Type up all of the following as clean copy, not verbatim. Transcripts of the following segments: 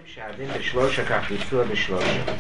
Shadin b'shlosha kach bitzua b'shlosha.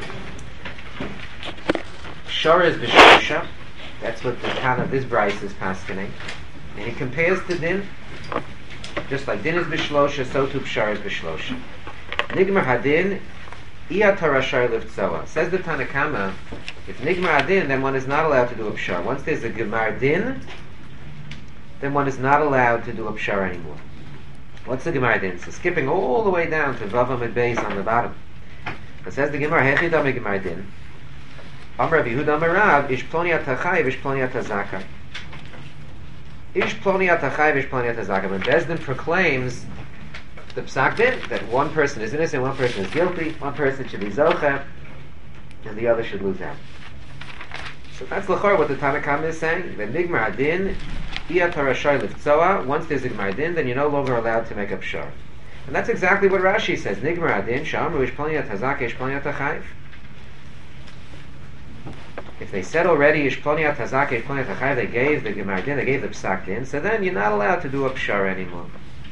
Shor is b'shlosha. That's what the Tan of this Bryce is paskening. And he compares to din. Just like din is b'shlosha, so too pshar is b'shlosha. Nigmar hadin, iya tarashar livtzoa. Says the Tanakama, if nigmar hadin, then one is not allowed to do a pshar. Once there's a gemar din, then one is not allowed to do a pshar anymore. What's the Gemara din? So skipping all the way down to Vavam and Beis on the bottom. It says the Gemara, Hechi dami Gemara din. Amar Rav Yehuda Amar Rav, Ish ploni atachayiv, Ish ploni atazaka. Ish ploni atachayiv, Ish ploni atazaka. When Bezdin proclaims the Psak din, that one person is innocent, one person is guilty, one person should be zocha, and the other should lose out. So that's l'chor what the Tanakama is saying. The Nigmar din, once there's a Gemar din, then you're no longer allowed to make up pshar. And that's exactly what Rashi says. Nigmar adin, sha'amru ish ploni atazaka, ish ploni atachayiv. If they said already ish ploni atazaka, ish ploni atachayiv, they gave the Gemar din, they gave the psak din, so then you're not allowed to do a pshar anymore.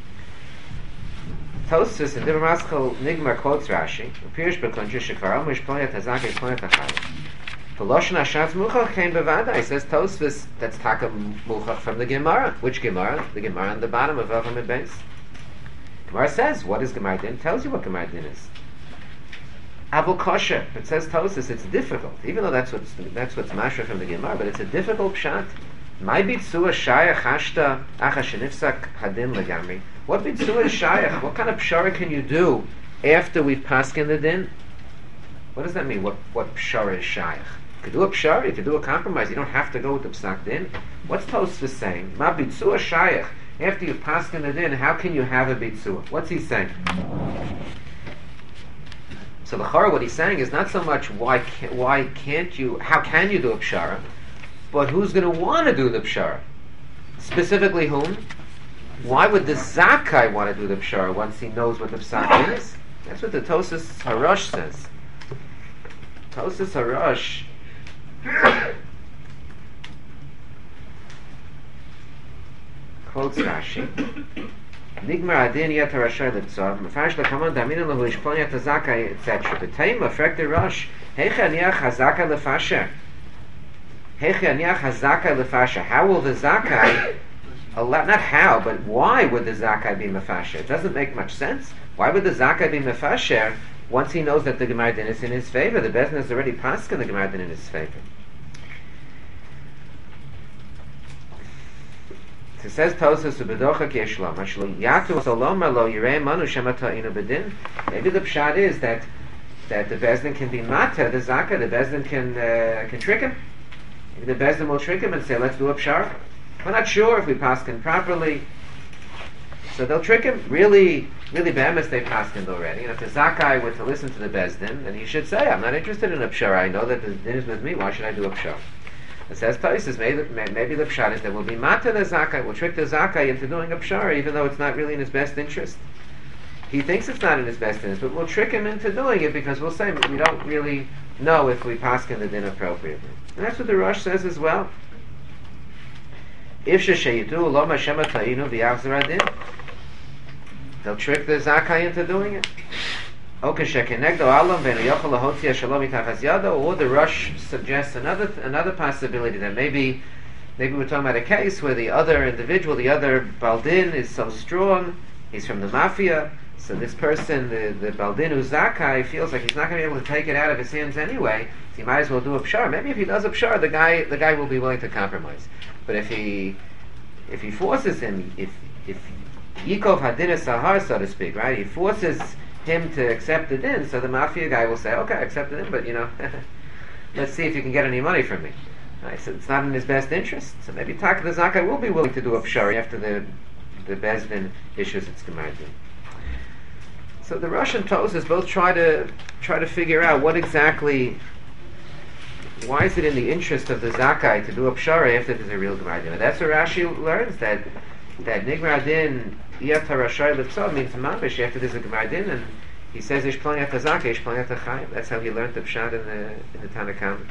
Tosfos in Divrei Maschil Nigmar quotes Rashi, Pirish b'kontra shekvar amru ish ploni atazaka, ish ploni atachayiv. The Lashon Hashatz Muchach came b'vadai. Says Tosfos, that's Taka Muchach from the Gemara. Which Gemara? The Gemara on the bottom of Vavam and Beis. Gemara says, what is Gemara din? Tells you what Gemara din is. Abu Kosher. It says Tosfos, it's difficult. Even though that's what's mashra from the Gemara, but it's a difficult pshat. My bitzua shayach hashta acha shenifsak hadin legamri. What bitzua is shayach? What kind of pshara can you do after we've paskin the din? What does that mean? What pshara is shayach? You could do a pshar, you could do a compromise. You don't have to go with the psak din. What's Tosfos saying? Ma bitzua shayach. After you've paskin the din, how can you have a bitzua? What's he saying? So the chara, what he's saying is not so much why can't you, how can you do a pshara, but who's going to want to do the pshara? Specifically whom? Why would the zakai want to do the pshara once he knows what the psak is? That's what the Tosfos Harosh says. Tosfos Harosh quotes Rashi. Nigmar adin yet harashar levtzor. Mefarish lekamon daminin lehu ishplon yet hazaka etc. The time affect the Rosh. Heicha aniach hazaka lefasher. Heicha aniach hazaka lefasher. How will the zakai allow? Not how, but why would the zakai be mefasher? It doesn't make much sense. Why would the zakai be mefasher? Once he knows that the Gemara din is in his favor, the Bezdin has already paskin the Gemara din in his favor. So it says Tosfos u'bedocha k'yeshlam ashlo yatu saloma lo yirei manu shemata'inu bedin. Maybe the pshat is that the Bezdin can be mata the zaka. The Bezdin can trick him. Maybe the Bezdin will trick him and say, "Let's do a pshar." We're not sure if we paskin properly, so they'll trick him. Really behemoth they paskined already. And if the zakai were to listen to the Bezdin, then he should say, I'm not interested in a pshara. I know that the din is with me. Why should I do a pshara? It says Tosfos, maybe the pshat is that will be mata the zakai, will trick the zakai into doing a pshara, even though it's not really in his best interest. He thinks it's not in his best interest, but we'll trick him into doing it because we'll say we don't really know if we paskin the din appropriately. And that's what the Rosh says as well. If sheyitu lo mashem ta'inu v'yachzor adin. They'll trick the zakai into doing it. Or the Rosh suggests another possibility that maybe we're talking about a case where the other individual, the other Baldin is so strong, he's from the mafia, so this person, the Baldin zakai, feels like he's not going to be able to take it out of his hands anyway, so he might as well do a pshar. Maybe if he does a pshar, the guy will be willing to compromise. But if he forces him, if Yikov hadin sahar, so to speak, right? He forces him to accept the din, so the mafia guy will say, okay, I accept the din, but let's see if you can get any money from me. Right, so it's not in his best interest. So maybe Taka the Zakai will be willing to do a pshari after the Bezdin issues its Gemara din. So the Rosh and Tosfos both try to figure out what exactly, why is it in the interest of the Zakai to do a pshari after there's a real Gemara din? And that's where Rashi learns that Nigmar din yet harashar levtzor means mamish after there's a Gemara din, and he says ish ploni atazaka, ish ploni atachayim. That's how he learned the pshat in the Tanakama.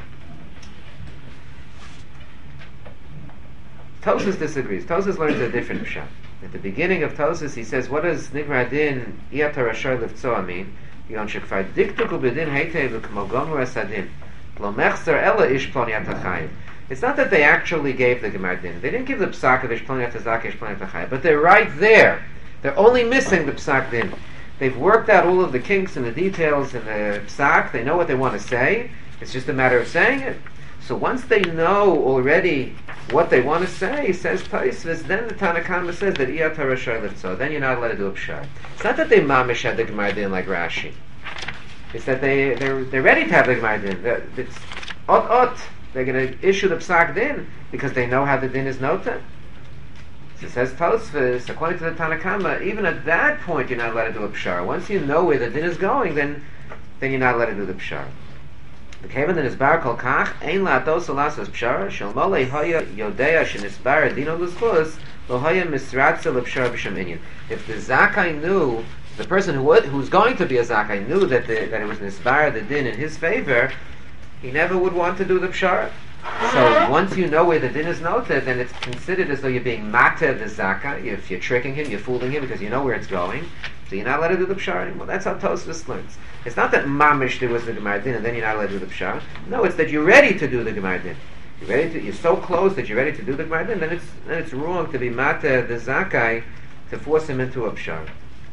Tosfos disagrees. Tosfos learns a different pshat. At the beginning of Tosfos, he says, what does Nigmar Din Iyat HaRashoy Liftzoa mean? Yon shekfar diktuk ubedin heitev k'mo gomer asadin. Lo mechzer ela ish ploniat hachayim. It's not that they actually gave the Gemar Din. They didn't give the psak of ish ploniat hazak, ish ploniat hachayim. But they're right there. They're only missing the psak din. They've worked out all of the kinks and the details in the psak. They know what they want to say. It's just a matter of saying it. So once they know already what they want to say, says Tosfos, then the Tanna Kama says that Iyat HaRashoy Liftzah. Then you're not allowed to do a pshat. It's not that they mamish had the Gemar Din like Rashi. It's that they're ready to have the Gemar Din. It's ot. They're going to issue the psak din because they know how the din is noted. So it says Tosfos, according to the Tanna Kama, even at that point you're not allowed to do a pshar. Once you know where the din is going, then you're not allowed to do the pshar. The Kevin in his bar kol kach ein la'atos alasas pshar shel molei hoya yodea shenisbar dino l'zchus lo hoya misratza l'pshar b'shem inyan. If the zakai knew, the person who's going to be a zakai knew that it was nisbar the din in his favor, he never would want to do the pshar. So once you know where the din is noted, then it's considered as though you're being mater the zaka. If you're tricking him, you're fooling him because you know where it's going. So you're not allowed to do the pshar anymore. That's how Tosfos learns. It's not that mamish there was the Gemar Din and then you're not allowed to do the pshar. No, it's that you're ready to do the Gemar Din. You're so close that you're ready to do the Gemar Din. Then it's wrong to be mater the zakai to force him into a pshar.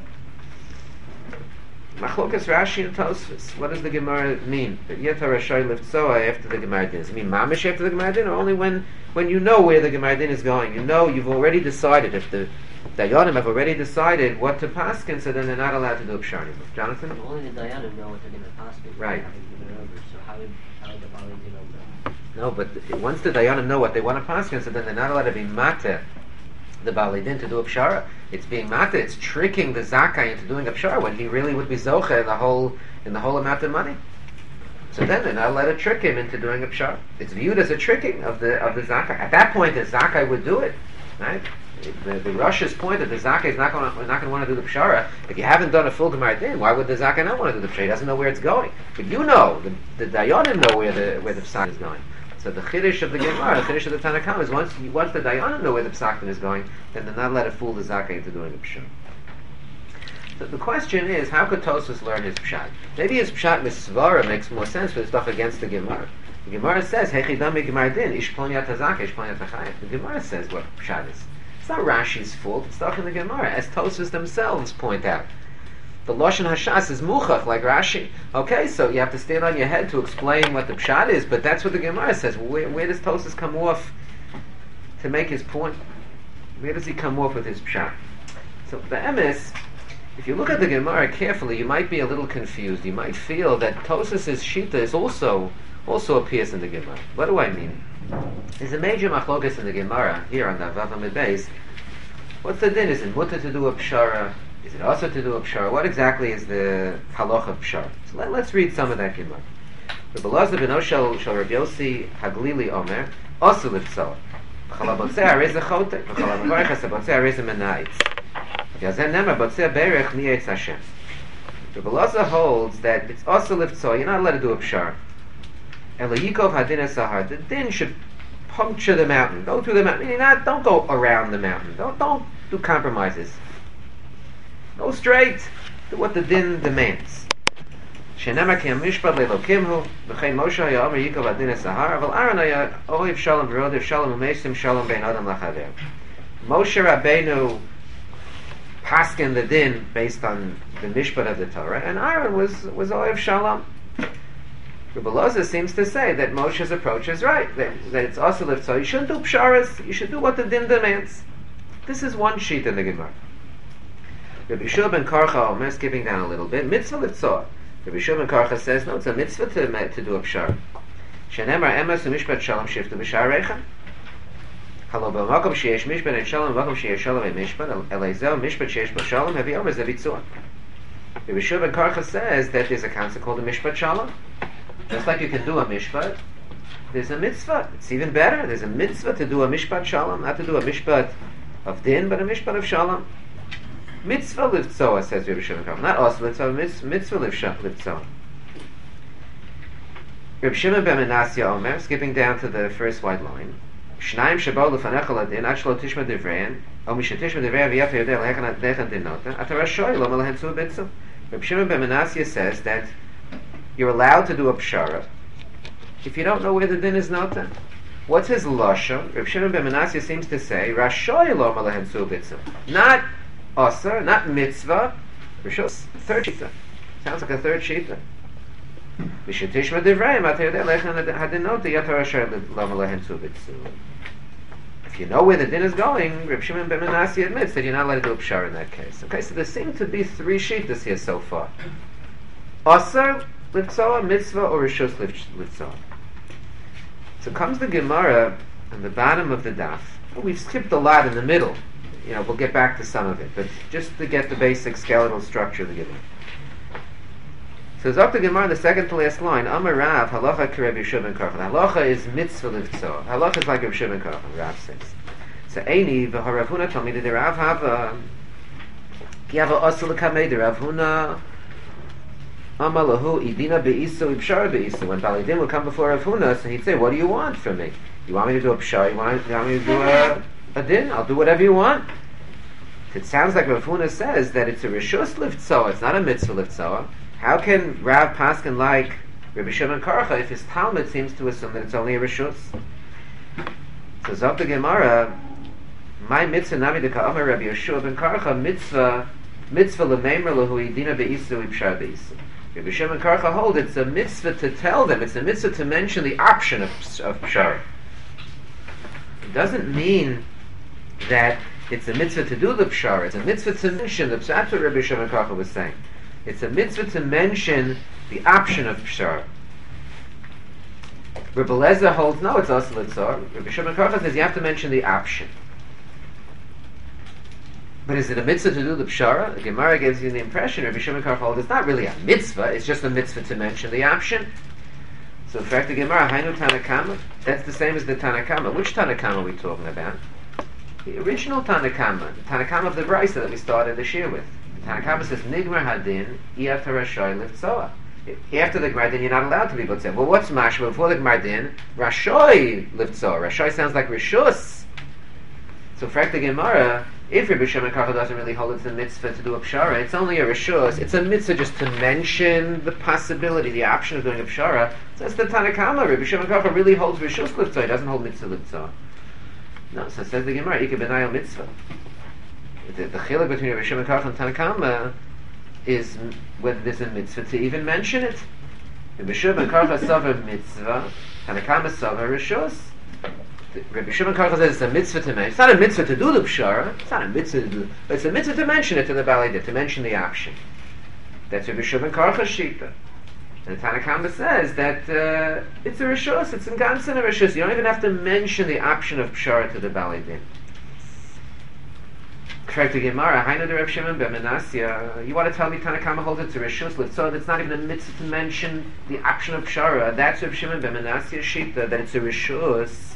Machlokas Rashi and Tosfos. What does the Gemara mean? That Iyat HaRashoy Liftzah after the Gemar Din. Does it mean mamish after the Gemar Din, or only when you know where the Gemar Din is going? You know, you've already decided. If the Dayanim have already decided what to paskin, so then they're not allowed to do pshar anymore. Jonathan? Only the Dayanim know what they're going to paskin. Right. So how would the Bali know? No, but once the Dayanim know what they want to paskin, so then they're not allowed to be mater the Bali Din to do a pshara. It's being mater. It's tricking the zakai into doing a pshara when he really would be zocha in the whole amount of money. So then they're not allowed to trick him into doing a pshara. It's viewed as a tricking of the zakai. At that point, the zakai would do it, right? The Russia's point that the zakai is not going to want to do the pshara. If you haven't done a full Gemar Din, why would the zakai not want to do the pshara? He doesn't know where it's going. But you know, the Dayanim know where the psak is going. So the chiddush of the Gemara, the chiddush of the Tanna Kama is once the Dayanim know where the psak is going, then they're not allowed to fool the zakai into doing the pshara. So the question is, how could Tosfos learn his pshat? Maybe his pshat misvara makes more sense for the stuff against the Gemara. The Gemara says, "Hechidami Gemar Din, ish ploniat hazaka, ish ploniat hachayim." The Gemara says what pshat is. It's not Rashi's fault. It's stuff in the Gemara, as Tosfos themselves point out. The Lashon Hashas is muchach, like Rashi. Okay, so you have to stand on your head to explain what the pshat is, but that's what the Gemara says. Where does Tosfos come off to make his point? Where does he come off with his pshat? So the emes, if you look at the Gemara carefully, you might be a little confused. You might feel that Tosfos' shita is also appears in the Gemara. What do I mean? There's a major machlokas in the Gemara here on the Vav Amid Beis. What's the din? Is it mutter to do a pshara? Is it also to do a pshara? What exactly is the halacha of pshara? So let's read some of that Gemara. Rabbi Elazar ben Oshel shel Rabbi Yossi Haglili Omer also liftzah. V'chalav botzei areza chotek. V'chalav avarech asa botzei areza menayitz. V'yazen nema botzei berech niyetz Hashem. Rabbi Elazar holds that it's also liftzah. You're not allowed to do a pshara. Elayikov hadin esahar. The din should puncture the mountain. Go through the mountain. Don't go around the mountain. Don't do compromises. Go straight to what the din demands. Shenema ki mishpat leilokimhu v'chein Moshe haya omer yikov hadin esahar aval Aaron haya oiv shalom v'rodiv shalom u'meisim shalom bein adam lachaver. Moshe Rabbeinu paskin the din based on the mishpat of the Torah, and Aaron was oiv shalom. Rabbi Elazar seems to say that Moshe's approach is right, that it's also lived so. You shouldn't do psharas, you should do what the din demands. This is one sheet in the Gemara. Rabbi Yeshua ben Karcha Omer, skipping down a little bit, mitzvah litzah. Rabbi Yeshua ben Karcha says, no, it's a mitzvah to do a pshar. Shenemar emes u'mishpat shalom shiftu b'sharecha. Halo b'makom sheyesh mishpat and shalom, b'makom sheyesh shalom and mishpat, elezeo mishpat sheyesh b'shalom, hevi omer zevitzuah. Rabbi Yeshua ben Karcha says that there's a concept called a mishpat shalom. Just like you can do a mishpat, there's a mitzvah. It's even better. There's a mitzvah to do a mishpat shalom, not to do a mishpat of din, but a mishpat of shalom. Mitzvah livtzoa, says Rabbi Shimon Karcha. Not also livtzoa, mitzvah livtzoa. Rabbi Shimon ben Menasya Omer, skipping down to the first white line. שניים שבאו לפניך לדין, עד שלא תשמע דבריהן, או משתשמע דבריהן ויפה יודע להכן דינותה, אתה רשאי לא מלהן צור ביצו. Reb Shimon ben Manasseh says that you're allowed to do a pshara if you don't know where the din is nota. What's his lashon? Reb Shimon ben Manasseh seems to say rashoi lo melahen tzubitzu, not asar, not mitzvah. Rishos, third shita. Sounds like a third shita. V'shetishma divrayim atayodeh lechan hadinota yatar rashoi lo melahen tzubitzu. If you know where the din is going, Reb Shimon ben Manasseh admits that you're not allowed to do a pshara in that case. Okay, so there seem to be three shitas here so far: asar liftzoah, mitzvah, or rishos liftzoah. So comes the Gemara on the bottom of the daf. We've skipped a lot in the middle. We'll get back to some of it, but just to get the basic skeletal structure of the Gemara. So it's up to Gemara in the second to last line. Amar Rav, halacha k'Reb Yeshua ben Karchan. Halacha is mitzvah liftzoah. Halacha is like Reb Yeshua ben Karchan, Rav says. So Eini v'Rav Huna told me that the Rav have ki have a asal l'kamei. The Rav Huna Amar lahu idina be'iso ibshara be'iso. When Balidin would come before Rav Huna, so he'd say, "What do you want from me? You want me to do a pshara? You want me to do a din? I'll do whatever you want." It sounds like Rav Huna says that it's a rishus liftzoah. It's not a mitzvah liftzoah. How can Rav paskin like Rabbi Shimon Karcha if his Talmud seems to assume that it's only a rishus? So Zok the Gemara, my mitzvah nami de ka'amar Rabbi Yeshua ben Karcha mitzvah l'meimer lahu idina be'isu ibshar be'isu. Rabbi Shimon Karcha hold it's a mitzvah to tell them, it's a mitzvah to mention the option of pshar. It doesn't mean that it's a mitzvah to do the pshar. It's a mitzvah to mention the pshar. That's what Rabbi Shimon Karcha was saying. It's a mitzvah to mention the option of pshar. Rabbi Eliezer holds no, it's also litzor. Rabbi Shimon Karcha says you have to mention the option. But is it a mitzvah to do the pshara? The Gemara gives you the impression Rabbi Shimon Karcha holds it's not really a mitzvah. It's just a mitzvah to mention the option. So in fact, the Gemara Hainu Tanakama, that's the same as the Tanakama. Which Tanakama are we talking about? The original Tanakama, the Tanakama of the Brisa that we started this year with. Tanakama says, Nigmar Hadin, Iyat Rashoy Liftzoah. After the Gemar Din, you're not allowed to be Liftzoah. Well, what's Mashma? Before the Gemar Din, Rashoy Liftzoah. Rashoy sounds like Rishus. So, for the Gemara, if Rabbi Shimon Karcha doesn't really hold it's a mitzvah to do a pshara, it's only a Rishus. It's a mitzvah just to mention the possibility, the option of doing a pshara. So that's the Tanakama. Rabbi Shimon Karcha really holds Rishus Liftzoah. He doesn't hold mitzvah Liftzoah. No, so it says the Gemara, Ika Benayel Mitzvah. The chiluk between Rabbi Shimon Karcha and Tanakama is whether there's a mitzvah to even mention it. Rabbi Shimon Karcha savar mitzvah, Tanakama savar rishus. Rabbi Shimon Karcha says it's a mitzvah to mention. It's not a mitzvah to do the pshara. It's not a mitzvah to do, but it's a mitzvah to mention it to the Balei, to mention the option. That's Rabbi Shimon Karcha's shita. And the Tanakama says that it's a rishus. It's in Gansen a rishus. You don't even have to mention the option of pshara to the Balei Din. Correct the Gemara. Hainu de Reb Shimon ben Manasseh. You want to tell me Tanakama holds it to rishus liftzoah? It's not even a mitzvah to mention the option of pshara. That's Reb Shimon ben Manasseh's shita, that it's a rishus.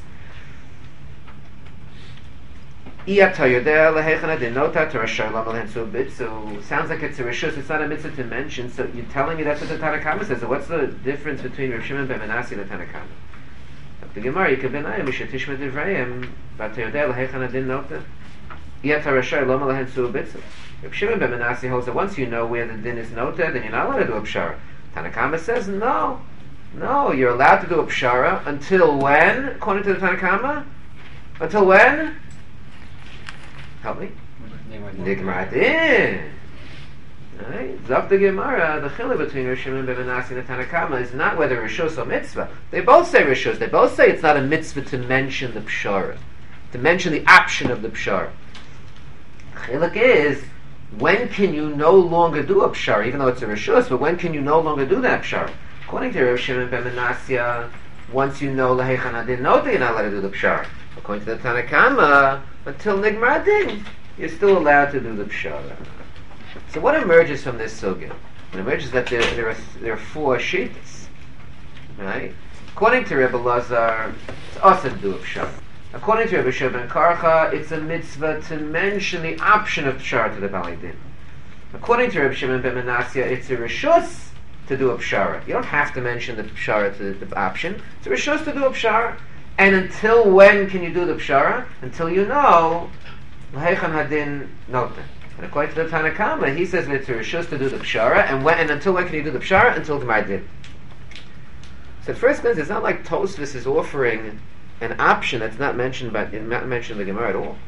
Sounds like it's a rishus. It's not a mitzvah to mention. So you're telling me that's what the Tanakama says. So what's the difference between Reb Shimon ben Manasseh and the Tanakama? The Gemara, you can be nayim mishatishma divrayim, but yodeh lehechan adin nota. Yet harashay lo malahen su bitzu. Reb Shimon ben Manasseh holds that once you know where the din is noted, then you're not allowed to do a pshara. Tanakama says no, you're allowed to do a pshara until when? According to the Tanakama, until when? Help me. Nigmar din. Right? Zok the Gemara, the chiluk between Reb Shimon ben Manasseh and the Tanakama is not whether rishus or mitzvah. They both say rishus. They both say it's not a mitzvah to mention the pshara, to mention the option of the pshara. Chiluk is, when can you no longer do a pshara, even though it's a rishus, but when can you no longer do that pshara? According to Reb Shimon ben Manasseh, once you know lahechan adin nota, you're not allowed to do the pshara. According to the Tanakama, until nigmar din, you're still allowed to do the pshara. So what emerges from this sugya? It emerges that there are four shittas, right? According to Rebbe Lazar, it's also to do a pshara. According to Rabbi Shimon ben Karcha, it's a mitzvah to mention the option of pshara to the Balei Din. According to Rabbi Shimon ben Manasseh, it's a rishus to do a pshara. You don't have to mention the pshara to the option. It's a rishus to do a pshara. And until when can you do the pshara? Until you know Lahechan Hadin Nota. And according to the Tanna Kama, he says it's a rishus to do the pshara, and until when can you do the pshara? Until Gemar Din. So at first glance, it's not like Tosfos is offering an option that's not mentioned in the Gemara at all.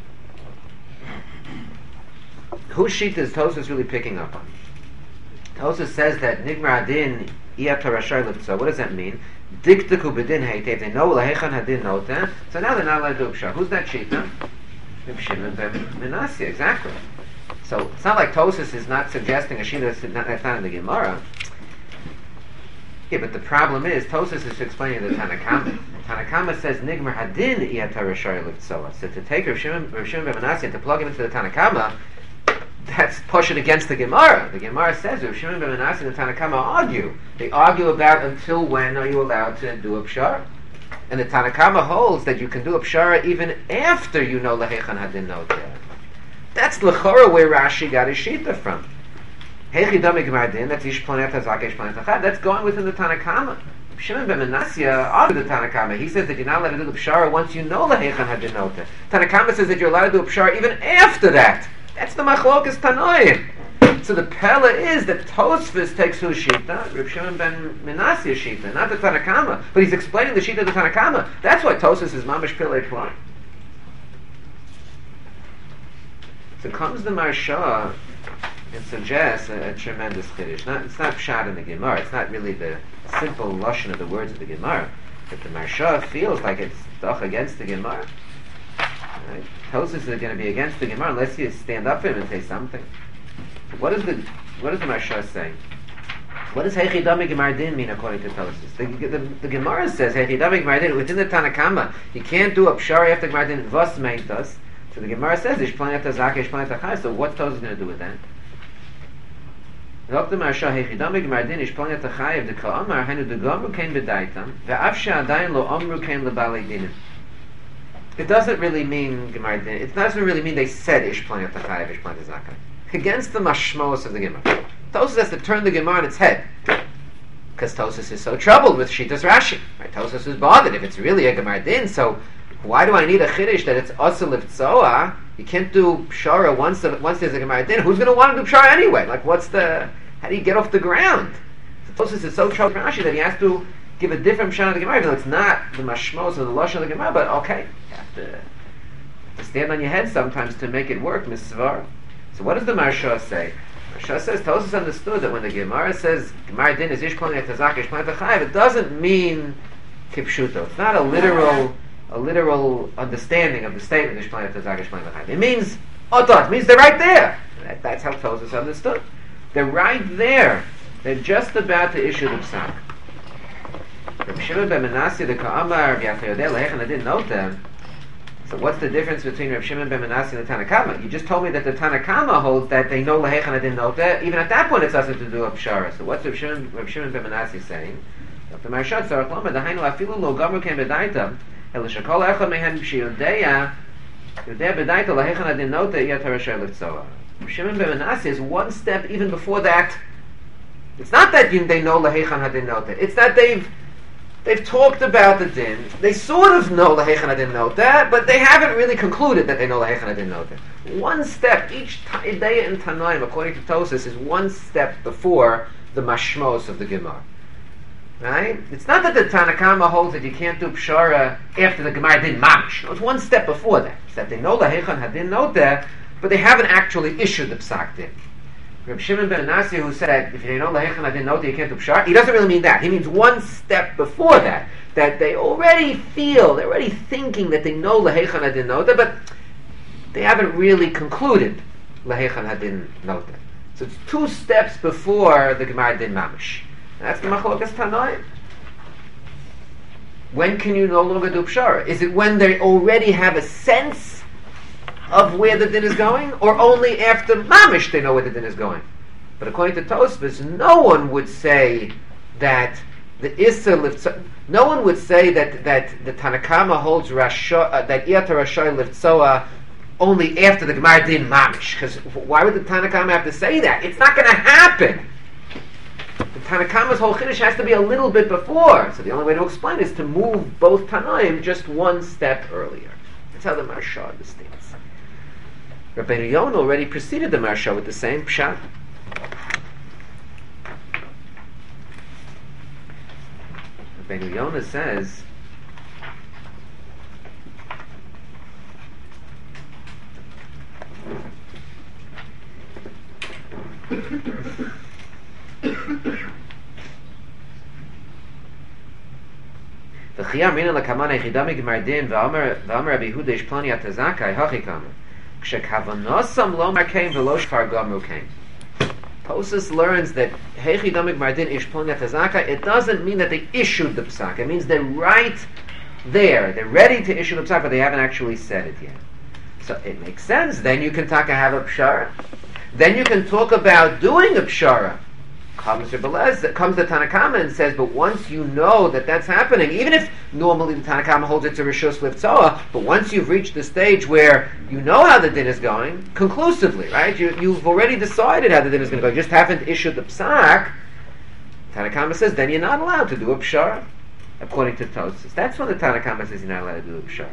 Whose sheet is Tosfos really picking up on? Tosfos says that Nigmar Adin Iyat Rashai Liptza. What does that mean? Diktaku Bedin Heitev. They know Lahechan Hadin Nota. So now they're not allowed to do pshara. Who's that sheet? Reb Shimon ben Menasya. Exactly. So it's not like Tosfos is not suggesting a sheet that's not in the Gemara. Yeah, but the problem is Tosfos is explaining the Tanna Kama. Tanna Kama says Nigmar Hadin Iyat Rashai Liptza. So to take Reb Shimon ben Menasya and to plug him into the Tanna Kama, that's pushing against the Gemara. The Gemara says Reb Shimon ben Menasya and the Tanna Kama argue. They argue about until when are you allowed to do a pshara. And the Tanna Kama holds that you can do a pshara even after you know Lahechan Hadin Nota. That's l'chora where Rashi got his shita from. Hechi Dami Gemar Din, that's Ish Planet Hazak, Ish Planet Achad. That's going within the Tanna Kama. Reb Shimon ben Menasya argued the Tanna Kama. He says that you're not allowed to do the pshara once you know Lahechan Hadin Nota. Tanna Kama says that you're allowed to do a pshara even after that. That's the machlokas tanoim. So the pella is that Tosfos takes whose shita, Reb Shimon ben Menasya shita, not the Tanna Kama, but he's explaining the shita of the Tanna Kama. That's why Tosfos is mamish pilei klai. So comes the Marsha and suggests a tremendous chiddush. It's not pshat in the Gemara. It's not really the simple lashon of the words of the Gemara. But the Marsha feels like it's doch against the Gemara. Right? Tosfos is going to be against the Gemara unless you stand up for him and say something. What does the Marsha say? What does Hechi Dami Gemar Din mean according to Tosfos? The Gemara says Hechi Dami Gemar Din within the Tanna Kama. You can't do a pshara after Gemar Din. Vos meint us. So the Gemara says Ish Planet Hazak, Ish Planet Achai. So what's Tosfos going to do with that? Dr. Marsha Hechi Dami Gemar Din Ish Planet Achai. The Ka'amar Henu the Gomru Kain Bedaitam. Ve'af she'adayin lo Omru Kain lebalei dinim. It doesn't really mean Gemar Din. It doesn't really mean they said Ish Planet Achai, Ish Planet Hazak. Against the mashmos of the Gemara. Tosfos has to turn the Gemara on its head. Because Tosfos is so troubled with Shitas Rashi. Right? Tosfos is bothered if it's really a Gemar Din, so why do I need a chiddush that it's Asa Livtzoa? You can't do pshara once there's a Gemar Din. Who's going to want to do pshara anyway? Like how do you get off the ground? So Tosfos is so troubled with Rashi that he has to give a different pshara to the Gemara, even though it's not the mashmos of the lashon of the Gemara, but okay. You have to stand on your head sometimes to make it work, Misvar. So what does the Marsha say? Marsha says Tosfos understood that when the Gemara says Gemar Din is Ish Planet Hazak, Ish Planet Achai, it doesn't mean kipshuto. It's not a literal understanding of the statement Ish Planet Hazak, Ish Planet Achai. It means otot. It means they're right there. That's how Tosfos understood. They're right there. They're just about to issue the psak. Reb Shimon ben Menasya the Ka'amar v'Yachayodeh Lahechan Hadin Nota. So what's the difference between Reb Shimon ben Menasya and the Tanna Kama? You just told me that the Tanna Kama holds that they know Lahechan Hadin Nota. Even at that point, it's us to do a pshara. So what's Reb Shimon ben Menasya saying? Dr. Marsha Tzarech Lama Dahainu Afilu Lo Gamru Ken Bedaitam El Shekol Echad Mehen Sheyodea Yodea Bedaita Lahechan Hadin Nota Iyat HaRashai Livtzoa. Reb Shimon ben Menasya is one step even before that. It's not that they know Lahechan Hadin Nota. It's that they've talked about the din. They sort of know Lahechan Hadin Nota, but they haven't really concluded that they know Lahechan Hadin Nota. One step, each Ideya in Tanoim, according to Tosfos, is one step before the mashmos of the Gemara. Right? It's not that the Tanna Kama holds that you can't do pshara after the Gemara Din Mamish. No, it's one step before that. It's that they know Lahechan Hadin Nota, but they haven't actually issued the psak din. Reb Shimon ben Menasya, who said, if you know Lahechan Hadin Nota, you can't do pshara, he doesn't really mean that. He means one step before that. That they already feel, they're already thinking that they know Lahechan Hadin Nota, but they haven't really concluded Lahechan Hadin Nota. So it's two steps before the Gemara Din Mamish. And that's the Machlokas Tanoim. When can you no longer do pshara? Is it when they already have a sense of where the din is going, or only after mamish they know where the din is going? But according to Tosfos, no one would say that the Issa Livtzoa. No one would say that the Tanna Kama holds that Iyat HaRashai Livtzoa only after the Gemara Din Mamish. Because why would the Tanna Kama have to say that? It's not going to happen. The Tanakama's whole Chiddush has to be a little bit before. So the only way to explain is to move both Tanaim just one step earlier. That's how the Maharsha understands. Rabbeinu Yonah already preceded the Maharsha with the same pshat. Rabbeinu Yonah says, V'chiyam rina l'kaman היחידה מגמר דין ואמר רבי יהודה יש פלוני התזכאי הכי כמה כשכווnosam lo markein v'lo shfar gomru kein. Tosfos learns that היחידה מגמר דין יש פלוני התזכאי, it doesn't mean that they issued the psak. It means they're right there. They're ready to issue the psak, but they haven't actually said it yet. So it makes sense. Then you can have a pshara. Then you can talk about doing a pshara. Comes the Tanakama and says, but once you know that that's happening, even if normally the Tanakama holds it to Rishus Liftoa, but once you've reached the stage where you know how the din is going, conclusively, right? You've already decided how the din is going to go, you just haven't issued the psak, Tanakama says, then you're not allowed to do a pshara, according to Tosfos. That's when the Tanakama says you're not allowed to do a pshara.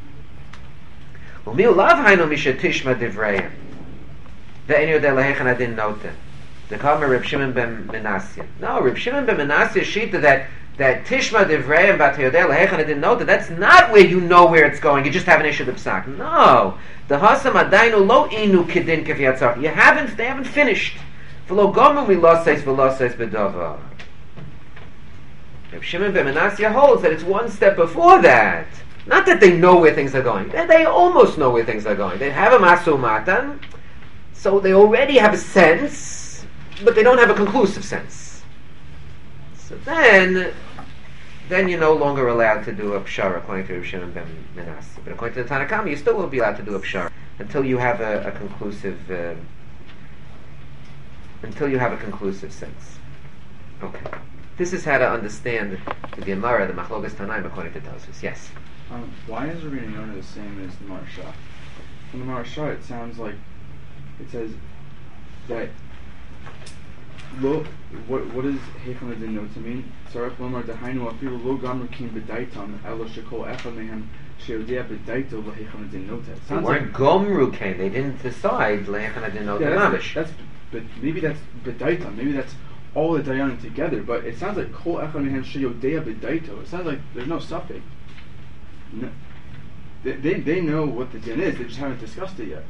U'mi ulav hainu misha tishma divrayim. Ve'en yodeh lehechan adin noteh. The Kama Reb Shimon ben Menasya. No, Reb Shimon ben Menasya shita that Tishma Divrei and Bat Yodeh Lehechan didn't know that's not where you know where it's going. You just haven't issued the psak. No, the Hasam Adainu Lo Inu Kidin Kafiyatzar. They haven't finished. V'lo Gomu Miloseis V'loseis B'Dava. Reb Shimon ben Menasya holds that it's one step before that. Not that they know where things are going. They almost know where things are going. They have a Masu Matan, so they already have a sense, but they don't have a conclusive sense. So then you're no longer allowed to do a pshara according to Reb Shimon ben Menasya. But according to the Tanakama, you still will be allowed to do a pshara until you have a conclusive sense. Okay, this is how to understand the Gemara, the Machlokas Tanaim, according to Tosfos. Yes. Why is Rabbeinu Yonah the same as the Maharsha? In the Maharsha, it sounds like it says that. What does Heicham Adin know to mean? Sarach Lomar Dahainu Afilu Lo Gamru Kim B'Daitam Elo Shekol Echad Mehem Sheodea B'Daito L'Heicham Adin Nota. They weren't Gomru Kim. They didn't decide L'Heicham Adin Nota Mamish. But maybe that's B'Daitam. Maybe that's all the Dayanim together. But it sounds like Kol Echad Mehem Sheodea B'Daito. It sounds like there's no suffix. No, they know what the din is. They just haven't discussed it yet.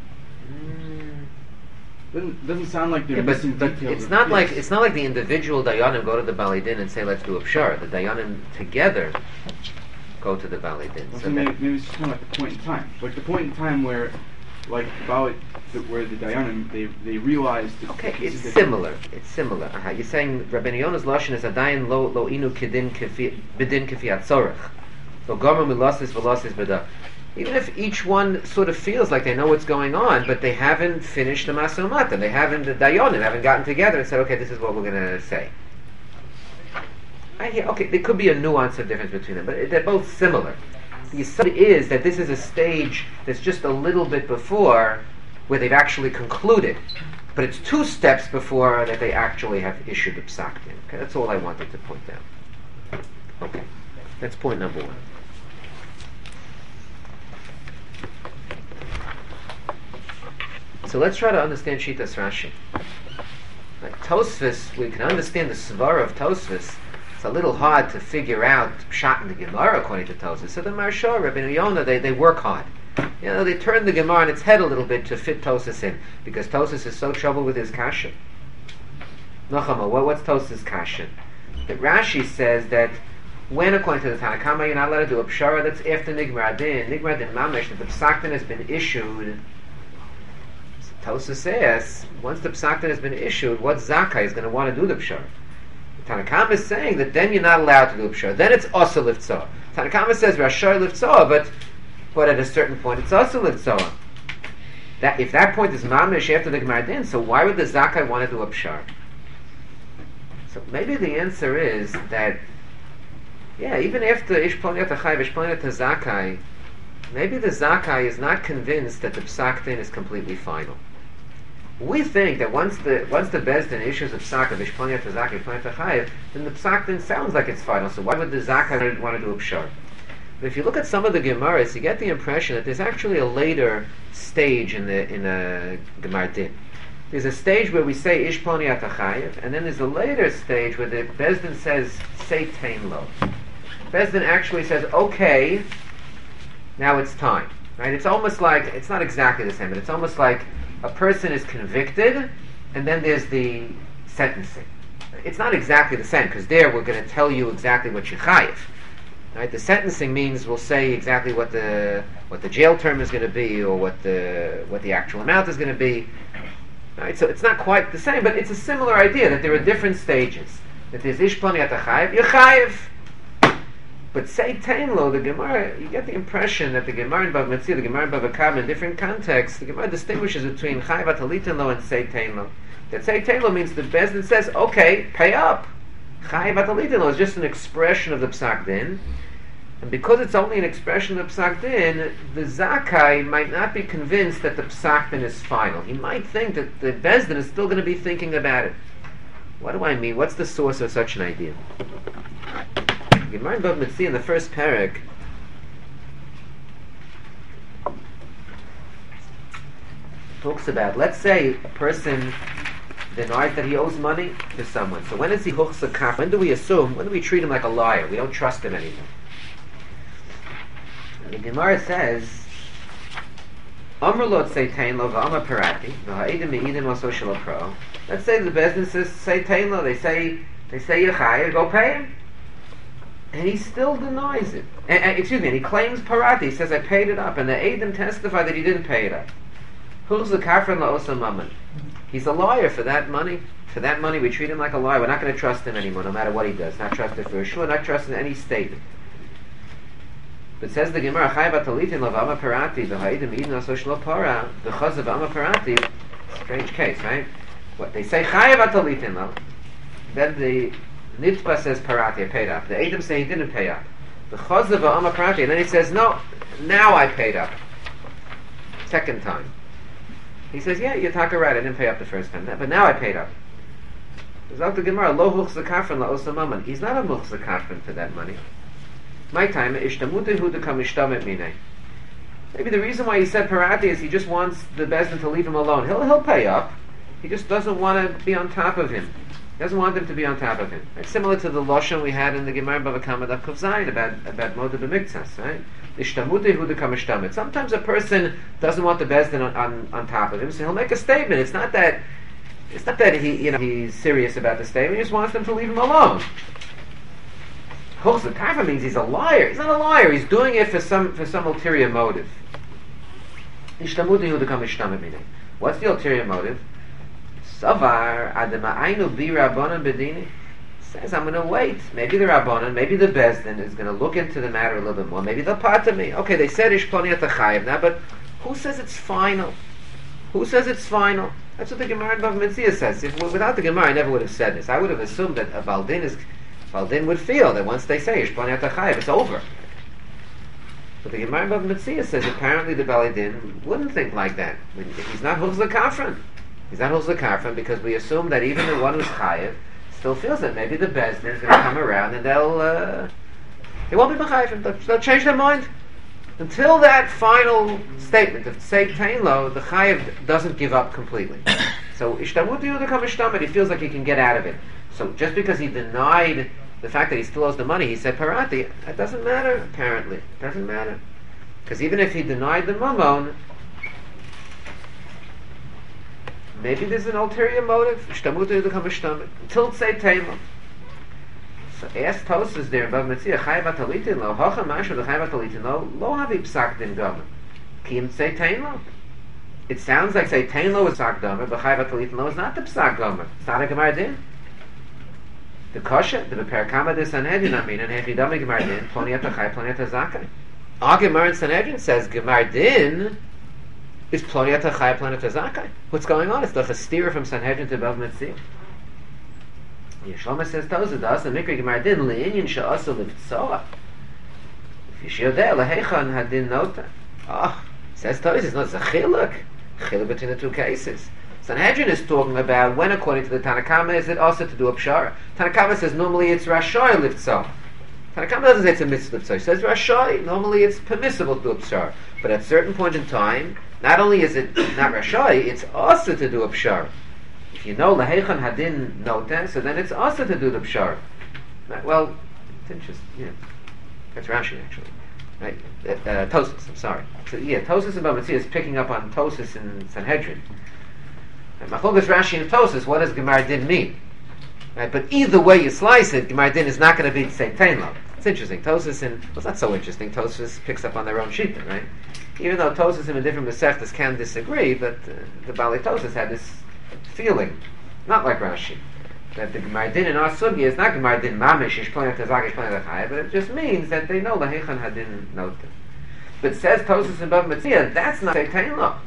Doesn't sound like they're missing but details. It's not like the individual dayanim go to the Baalei Din and say let's do a pshara. The dayanim together go to the Baalei Din. Well, so maybe it's just kind of like the point in time, like the point in time where, like where the dayanim they realized. Okay, it's similar. It's similar. You're saying Rabbeinu Yonah's lashon is adayin lo inu bidin kefiyat tzorech. So gomer milasis v'lasis b'da. Even if each one sort of feels like they know what's going on, but they haven't finished the Masu Matan, the Dayanim haven't gotten together and said, okay, this is what we're going to say. Okay, there could be a nuance of difference between them, but they're both similar. The yesod is that this is a stage that's just a little bit before where they've actually concluded, but it's 2 steps before that they actually have issued the psak. Okay, that's all I wanted to point out. Okay, that's point number 1. So let's try to understand Shitas Rashi. Like Tosfos, we can understand the svara of Tosfos. It's a little hard to figure out pshat in the Gemara according to Tosfos. So the Maharsha, Rabbeinu Yonah, they work hard. They turn the Gemara on its head a little bit to fit Tosfos in, because Tosfos is so troubled with his kasha. Nachama, what's Tosfos' kasha? That Rashi says that when, according to the Tanakama, you're not allowed to do a pshara, that's after Nigmar Adin. Nigmar Adin Mamish, that the psak has been issued. Tosfos says, once the psak has been issued, what zakai is going to want to do the pshara? The Tanakama is saying that then you're not allowed to do a pshara. Then it's asa liftzoah. Tanakama says rashai liftzoah, but at a certain point it's asa liftzoah. That if that point is mamish after the Gemara Din, so why would the zakai want to do a pshara? So maybe the answer is that, even after ishponiat achai v'ishponiat zakai, maybe the zakai is not convinced that the psak din is completely final. We think that once the Bezdin issues a psak of Ishplania to Zaka, Ishplania to Chayev, then the psak then sounds like it's final. So why would the Zaka want to do a pshar? But if you look at some of the Gemaras, you get the impression that there's actually a later stage in a Gemar Din. There's a stage where we say Ishplania to Chayev, and then there's a later stage where the Bezdin says say Tain Lo. Bezdin actually says, okay, now it's time. Right? It's almost like, it's not exactly the same, but it's almost like a person is convicted, and then there's the sentencing. It's not exactly the same, because there we're going to tell you exactly what you chayiv. Right? The sentencing means we'll say exactly what the jail term is going to be, or what the actual amount is going to be. Right? So it's not quite the same, but it's a similar idea that there are different stages. That there's ishplani at chayiv, you chayiv. But say Tainlo, the Gemara, you get the impression that the Gemara in Bava Metzia, the Gemara in Bava Kama, in different contexts, the Gemara distinguishes between Chayiv Atalitinlo and say Tainlo. That say Tainlo means the Bezdin says, okay, pay up. Chayiv Atalitinlo is just an expression of the Psak Din. And because it's only an expression of the Psak Din, the Zakai might not be convinced that the Psak Din is final. He might think that the Bezdin is still going to be thinking about it. What do I mean? What's the source of such an idea? Gemara in Bava Metzia in the first parak talks about, let's say a person denies that he owes money to someone. So when is he huchsa kaf? When do we treat him like a liar? We don't trust him anymore. And the Gemara says, Amr lo tzeitain lo v'amar parati v'ha'edim me'idim also shelo pro. Let's say the business says say tain lo, they say Yechai, go pay him. And he still denies it. And he claims parati. He says, I paid it up. And the Eidim testify that he didn't pay it up. Who's the kafir la'osa mammon? He's a liar for that money. For that money, we treat him like a liar. We're not going to trust him anymore, no matter what he does. Not trust him for a shul, not trust him in any statement. But says the Gemara, Chai batalitin lavama parati, the Eidim idin aso shlo para, the chaz of ama parati. Strange case, right? What they say, Chai batalitin lav. Then the Nitba says parati, I paid up. The Eidim say he didn't pay up. The Chazav Amma parati, and then he says, no, now I paid up. Second time. He says, yeah, you're talking right, I didn't pay up the first time, but now I paid up. There's out the Gemara, lo huchza kafran la osa mammon. He's not a huchza kafran for that money. My time, ishtamuti hu dekam ishtamet minei. Maybe the reason why he said parati is he just wants the Bezdin to leave him alone. He'll pay up. He just doesn't want to be on top of him. He doesn't want them to be on top of him. It's similar to the Lashon we had in the Gemara Bava Kama Daf Kuf Zayin about Moda B'Miktzas, right? Ishtamuti hu dekam ishtamet. Sometimes a person doesn't want the Bezdin on top of him, so he'll make a statement. It's not that he's serious about the statement. He just wants them to leave him alone. Chulza Kafa means he's a liar. He's not a liar. He's doing it for some ulterior motive. Ishtamuti hu dekam ishtamet minei. What's the ulterior motive? Savar adema ainu bi rabbanon bedini says, I'm going to wait. Maybe the rabbanon, maybe the bezdin is going to look into the matter a little bit more. Maybe they'll part me. Okay, they said ishplani at the chayiv now, but who says it's final? Who says it's final? That's what the Gemara in Bava Metzia says. Without the Gemara, I never would have said this. I would have assumed that a Baldin would feel that once they say ishplani at the chayiv, it's over. But the Gemara in Bava Metzia says apparently the Baldin wouldn't think like that. He's not Huzla Kafran. He's not Huzla Kafran because we assume that even the one who's chayiv still feels that maybe the Bezdin is going to come around and they won't be Mechayiv. They'll change their mind. Until that final statement of Tzei Tein Lo, the Chayiv doesn't give up completely. So Ishtamuti Yudakam Ishtamet, he feels like he can get out of it. So just because he denied the fact that he still owes the money, he said Parati, that doesn't matter apparently. It doesn't matter. Because even if he denied the Mammon, maybe there's an ulterior motive. Ishtamuti Yudakam Ishtamet. Until Tzei Tein Lo. So ask Tosas there in Bava Metzia, Chayiv Atalitin Lo, Hocha Masha the Chayiv Atalitin Lo, Lo Havi Psak Din Gomer. Kim Tzei Tein Lo. It sounds like Tzei Tein Lo is Psak Gomer, but Chayiv Atalitin Lo is not the Psak Gomer. It's not a Gemar Din. The Kosher, the Beperkama de Sanhedrin, and Hechidami Gemar Din, Ploni At HaChayiv, Ploni At HaZakai. Our Gemar in Sanhedrin says Gemar Din is Ploni At HaChayiv, Ploni At HaZakai. What's going on? It's like a steer from Sanhedrin to Bava Metzia. Yeshloma says Toza das the Mikra Gemara Din le'inyan she'asa livtzoa. If you're there lehechan hadin nota. Says Toza, it's not a chiluk between the two cases. Sanhedrin is talking about when, according to the Tanakama, is it also to do a pshara. Tanakama says normally it's Rashai Liftzo. Tanakama doesn't say it's a mitzvah Liftzo. He says Rashai, normally it's permissible to do a pshara. But at a certain point in time, not only is it not Rashai, it's also to do a pshara. If you know Lahechan Hadin Nota, so then it's also to do the pshara. Well, it's interesting, yeah. That's Rashi, actually. Right? Tosas, I'm sorry. So, yeah, Tosas and Bava Metzia is picking up on Tosas in Sanhedrin. Machlokas Rashi and Tosas, what does Gemar Din mean? Right? But either way you slice it, Gemar Din is not going to be Seitain Lo. It's interesting. Tosas and, well, it's not so interesting. Tosas picks up on their own shita, right? Even though Tosas and the different Masechtas can disagree, but the Bali Tosas had this feeling, not like Rashi, that the Gemar Din in our Sugya is not Gemar Din Mamish, Ish Planet Tazak, Ish Planet Achai, but it just means that they know Lahechan Hadin Nota. But says Tosas and Bava Metzia, that's not Seitain Lo.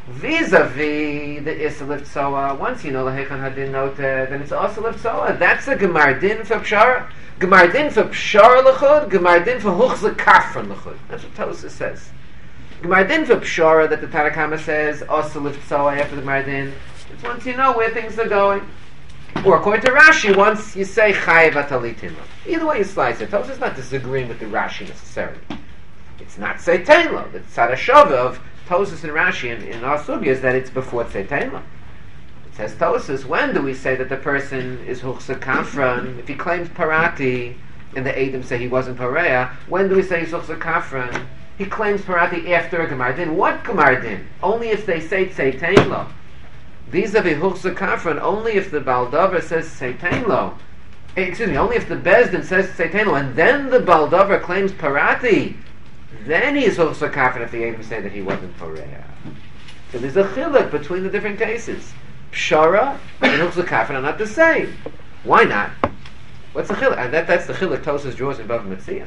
Vis-a-vis the Issa Liftzoa, once you know Lahechan Hadin Nota, then it's also Liftzoa. That's a Gemar Din for Pshara. Gemar Din for Pshara L'chud, Gemar Din for Huchza Kafran L'chud. That's what Tosas says. Gemar Din for Pshara that the Tanakama says, also Liftzoa after the Gemar Din. It's once you know where things are going. Or according to Rashi, once you say Chayev Atalitin. Either way you slice it. Tosas is not disagreeing with the Rashi necessarily. It's not Seitain Lo. The Tzad of Tosas and Rashi in our sugya is that it's before Tzeitain Lo. It says Tosas, when do we say that the person is Huchsa Kafran? If he claims Parati and the Edom say he wasn't Pareya, when do we say he's Huchsa Kafran? He claims Parati after a Gemar Din. What Gemar Din? Only if they say Tzeitain Lo. Vis-a-vis Huchsa Kafran, only if the Baldover says Tzeitain Lo. Excuse me, only if the Bezdin says Tzeitain Lo, and then the Baldover claims Parati, then he is also confident if the Edom say that he wasn't Poreya. So there's a chiluk between the different cases. Pshara and Huchza Kafan are not the same. Why not? What's the chiluk? And that's the chiluk Tosas draws in Bava Metzia.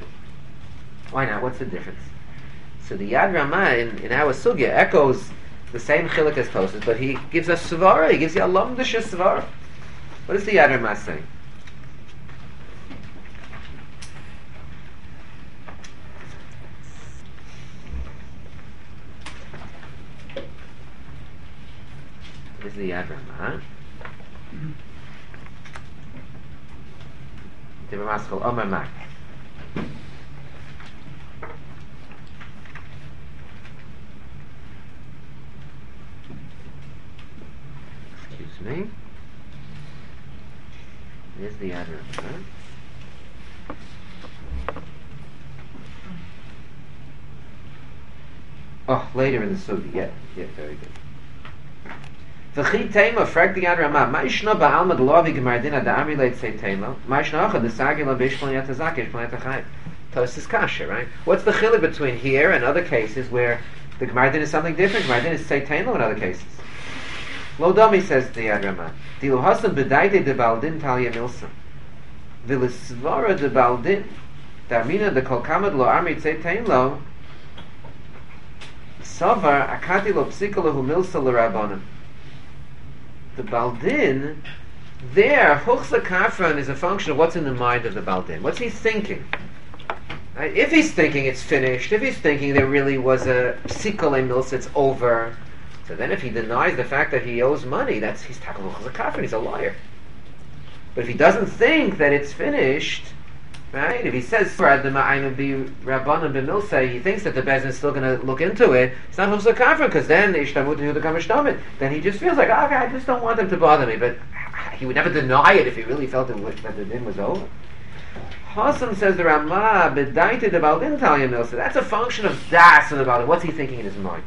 Why not? What's the difference? So the Yad Ramah in our sugya echoes the same chiluk as Tosas, but he gives us svara. He gives you a lamdisha svara. What is the Yad Ramah saying? This is the Yad Ramah. The Ramah is called Omer Mak. Excuse me. This is the Yad Ramah. Oh, later in the Sugi. Yeah, very good. V'chi teima, frag the Yad Ramah, ma ishna ba'alma d'lovi Gemar Din ad Amri leit say teima, ma ishna achad d'sagila b'ishplan yat hazak, ishplan yat achayv. Tosas kasha, right? What's the chiluk between here and other cases where the Gemar Din is something different? Gemar Din is say teima in other cases. Lo domi, says the Yad Ramah, dilu hasan b'daite de baldin talya milsa, v'lisvara de baldin, darmina de kol kamad lo Amri say teima, savar akati lo psika lahu milsa l'rabonim. The Baldin, there, Huchza Kafran is a function of what's in the mind of the Baldin. What's he thinking? Right? If he's thinking it's finished, if he's thinking there really was a Psikole Milsa, it's over, so then if he denies the fact that he owes money, he's talking about Huchza Kafran, he's a liar. But if he doesn't think that it's finished, right? If he says he thinks that the Bezdin is still going to look into it, it's not Huchza Kafran, because then then he just feels like, okay, I just don't want them to bother me. But he would never deny it if he really felt that the din was over. Hassam says the Ramah bedaita de Baldin talya milsa. That's a function of das and about it. What's he thinking in his mind?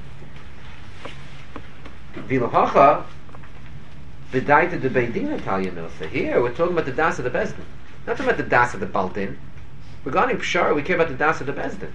Vilahacha bedaita de Beidina talya milsa. Here we're talking about the das of the Bezdin. Not talking about the das of the Baldin. Regarding Pshara, we care about the das of the Bezdin.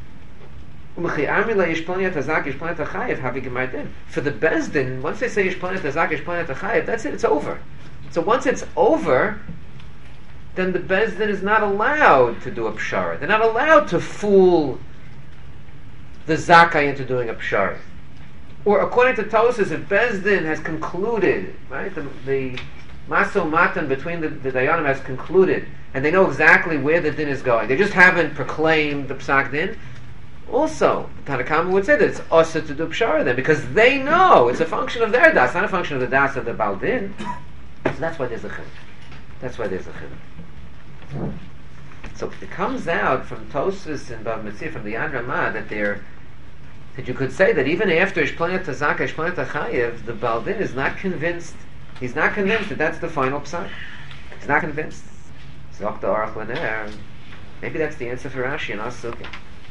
For the Bezdin, once they say that's it, it's over. So once it's over, then the Bezdin is not allowed to do a Pshara. They're not allowed to fool the Zakai into doing a Pshara. Or according to Tosas, if Bezdin has concluded, right, the Maso Matan between the Dayanim has concluded, and they know exactly where the din is going. They just haven't proclaimed the Psak Din. Also, Tanakama would say that it's also to do pshara then, because they know it's a function of their das, not a function of the das of the baldin. So that's why there's a chiluk. That's why there's a chiluk. So it comes out from Tosfos and Bava Metzia, from the Yad Ramah, that you could say that even after Ishplanat Tazaka, Ishplanat Chayev, the baldin is not convinced. He's not convinced that that's the final psak. He's not convinced. Zok the Aruch Laner. Maybe that's the answer for Rashi and Asuka.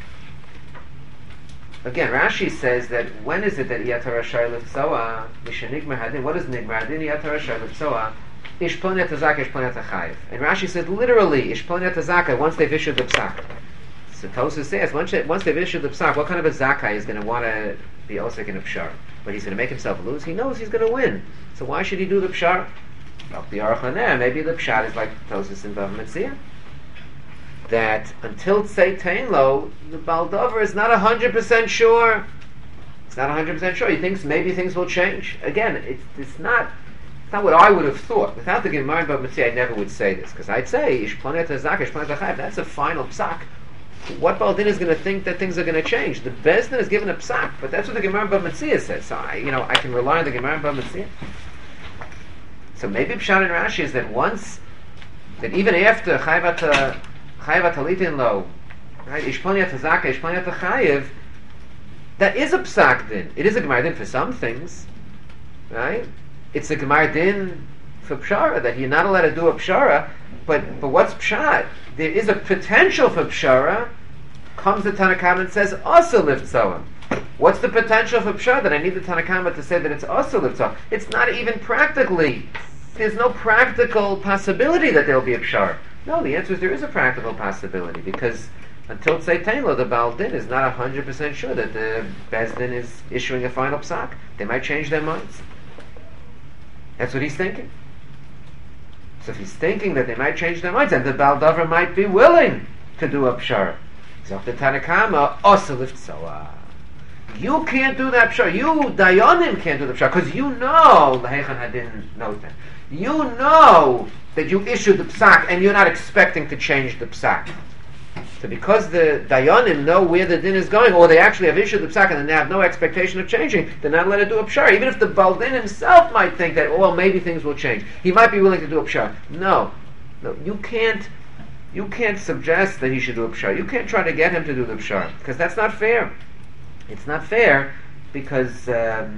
Again, Rashi says that when is it that Yatar Rashai Lifzoa, Mishanigmar Hadin, what is Nigmar Hadin, Yatar Rashai Lifzoa, Ishplanat Tazaka, Ishplanat Chayev. And Rashi said literally, Ishplanat Tazaka, once they've issued the psak. So Tosfos says, once they've issued the psak, what kind of a zakai is going to want to be osek in a pshar? But he's going to make himself lose. He knows he's going to win. So why should he do the pshar? The Aruch Laner, maybe the pshat is like Tosfos and Bava Metzia, that until Tzei Teinlo, the Baldover is not 100% sure. It's not 100% sure. He thinks maybe things will change. Again, it's not what I would have thought. Without the Gemara in Bava Metzia, I never would say this, because I'd say Ishplanat Tazaka, Ishplanat Chayev. That's a final psak. What Baldin is going to think that things are going to change? The Bezdin is given a psak, but that's what the Gemara in Bava Metzia says. So I can rely on the Gemara in Bava Metzia. So maybe Pshat and Rashi is that even after Chayev Talitin Lo, right, Ishplanat Tazaka, Ishplanat Chayev, that is a psak din. It is a Gemara din for some things, right? It's a Gemara din for pshara, that you're not allowed to do a pshara, but what's pshat? There is a potential for pshara. Comes the Tanakama and says also liftzoa. What's the potential for pshara? That I need the Tanakama to say that it's also liftzoa. It's not even practically. There's no practical possibility that there will be a pshara. No, the answer is there is a practical possibility, because until Tzei Teinlo, the Baldin is not 100% sure that the Bezdin is issuing a final psak. They might change their minds. That's what he's thinking. So if he's thinking that they might change their minds, and the Baldover might be willing to do a pshara. So the Tanakama also liftzoa. You can't do that pshara. You Dayanim can't do the pshara, because you know the Heichon Hadin Noten. You know that you issued the psak, and you're not expecting to change the psak. So because the Dayanim know where the din is going, or they actually have issued the psak and they have no expectation of changing, they're not allowed to do a pshara. Even if the Baldin himself might think that, well, maybe things will change. He might be willing to do a pshara. No, you can't suggest that he should do a pshara. You can't try to get him to do the pshara, because that's not fair. It's not fair because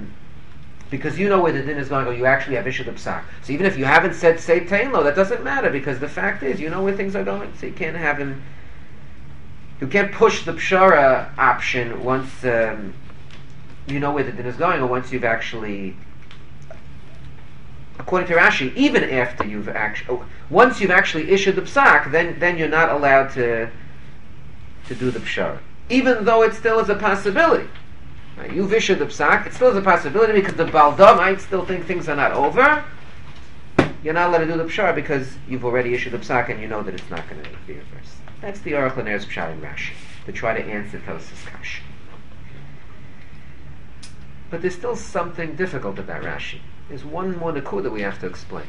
you know where the din is going, or you actually have issued the psak. So even if you haven't said Tzei Teinlo, that doesn't matter, because the fact is, you know where things are going. So you can't have him. You can't push the pshara option once you know where the din is going, or once you've actually, according to Rashi, even after you've actually, once you've actually issued the psak, then you're not allowed to do the pshara, even though it still is a possibility. Right? You've issued the psak, it still is a possibility, because the Baldah might still think things are not over. You're not allowed to do the pshara because you've already issued the psak and you know that it's not going to be reversed. That's the Aruch Laner's pshat in Rashi, to try to answer Tosfos' kash. But there's still something difficult about Rashi. There's one more nakuda that we have to explain.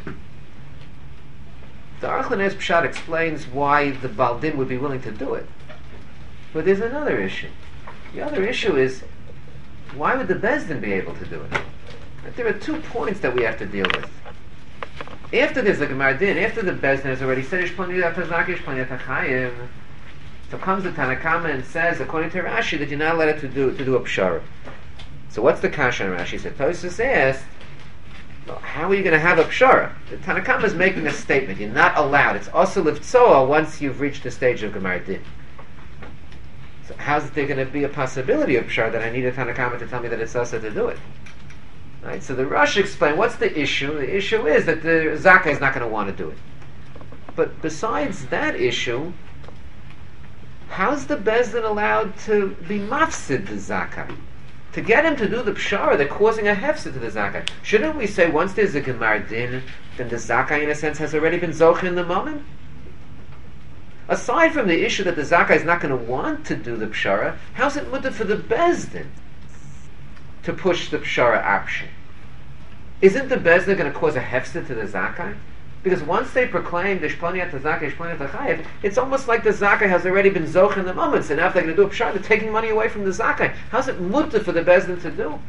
The Aruch Laner's pshat explains why the Baldin would be willing to do it. But there's another issue. The other issue is, why would the Bezdin be able to do it? But there are 2 points that we have to deal with. After there's a Gemara Din, after the Bezdin has already said Ishplanat Tazaka, Ishplanat Chayev, so comes the Tanakama and says, according to Rashi, that you're not allowed to do a pshara. So what's the kasha in Rashi? So Tosfos asked, well, how are you going to have a pshara? The Tanakama is making a statement. You're not allowed. It's also liftzoa once you've reached the stage of Gemara Din. So how's there going to be a possibility of pshara that I need a Tanakama to tell me that it's also to do it? Right, so the Rosh explained, what's the issue? The issue is that the Zaka is not going to want to do it. But besides that issue, how's the Bezdin allowed to be mafsid the Zaka? To get him to do the pshara, they're causing a hefsid to the Zaka. Shouldn't we say, once there's a Gemar Din, then the Zaka, in a sense, has already been zoch in the moment? Aside from the issue that the Zaka is not going to want to do the pshara, how's it mutter for the Bezdin to push the pshara option? Isn't the Bezdin going to cause a hefsid to the Zakai? Because once they proclaim the Shploniat Zaka, Shploniat Chayev, it's almost like the Zaka has already been Zoch in the moment. So now if they're going to do a Pshat, they're taking money away from the Zaka. How's it mutter for the Bezdin to do?